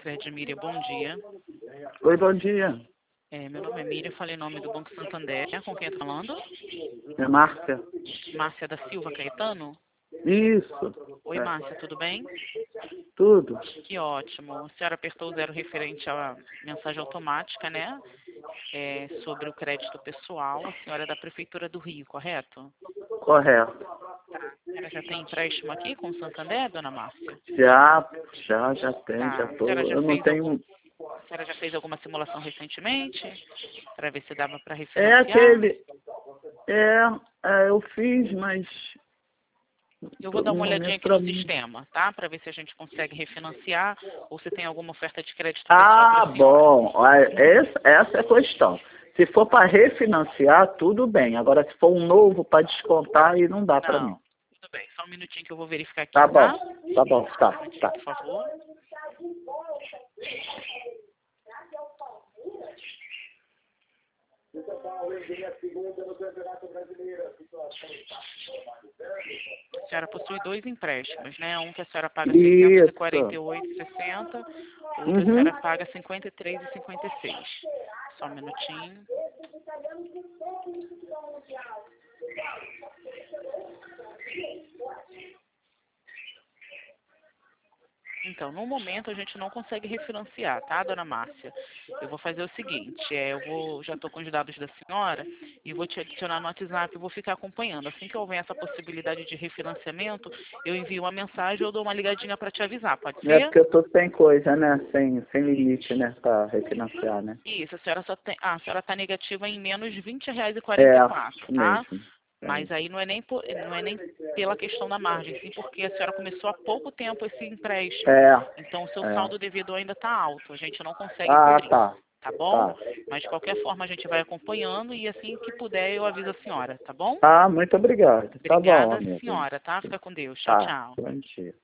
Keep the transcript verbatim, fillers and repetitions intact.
Sicredi, Miriam, bom dia. Oi, bom dia. É, meu nome é Miriam, falei em nome do Banco Santander. Com quem eu tô falando? É Márcia. Márcia da Silva Caetano? Isso. Oi, É. Márcia, tudo bem? Tudo. Que ótimo. A senhora apertou o zero referente à mensagem automática, né? É, sobre o crédito pessoal. A senhora é da Prefeitura do Rio, correto? Correto. A senhora já tem empréstimo aqui com o Santander, dona Márcia? Já, já, já tem, Tá. já A tô. senhora já Eu não fez algum... tenho. A senhora já fez alguma simulação recentemente? Para ver se dava para É refinanciar? aquele. É, é, eu fiz, mas. Eu vou tô- dar No uma olhadinha momento aqui pra no mim. sistema, tá? Para ver se a gente consegue refinanciar ou se tem alguma oferta de crédito pessoal para Ah, a senhora. bom. Ah, Essa, essa é a questão. Se for para refinanciar, tudo bem. Agora, se for um novo para descontar, aí não dá para mim. Não. Tudo bem. Só um minutinho que eu vou verificar aqui, Tá tá? bom, tá bom, tá, Um minutinho, tá. por favor. A senhora possui dois empréstimos, né? Um que a senhora paga seiscentos e quarenta e Isso. oito reais e sessenta centavos, outro a Uhum. senhora paga cinquenta e três reais e cinquenta e seis centavos. Só um minutinho. Então, no momento a gente não consegue refinanciar, tá, dona Márcia? Eu vou fazer o seguinte, é, eu vou, já estou com os dados da senhora e vou te adicionar no WhatsApp e vou ficar acompanhando. Assim que houver essa possibilidade de refinanciamento, eu envio uma mensagem ou dou uma ligadinha para te avisar, pode É ser? porque eu tô sem coisa, né? Sem, sem limite, né? Para refinanciar, né? Isso, a senhora só tem, ah, a senhora está negativa em menos de vinte reais e quarenta É, e quatro, isso tá? mesmo. É Mas isso. aí não é nem por- não é nem pela questão da margem, sim porque a senhora começou há pouco tempo esse empréstimo. É, Então o seu é. saldo devido ainda está alto, a gente não consegue Ah, cobrir, tá. tá bom? Tá. Mas de qualquer forma a gente vai acompanhando e assim que puder eu aviso a senhora, tá bom? Tá, muito obrigado. Tá bom, Obrigada, amigo. senhora, tá? Fica com Deus. Tchau, Tá, tchau. bom dia.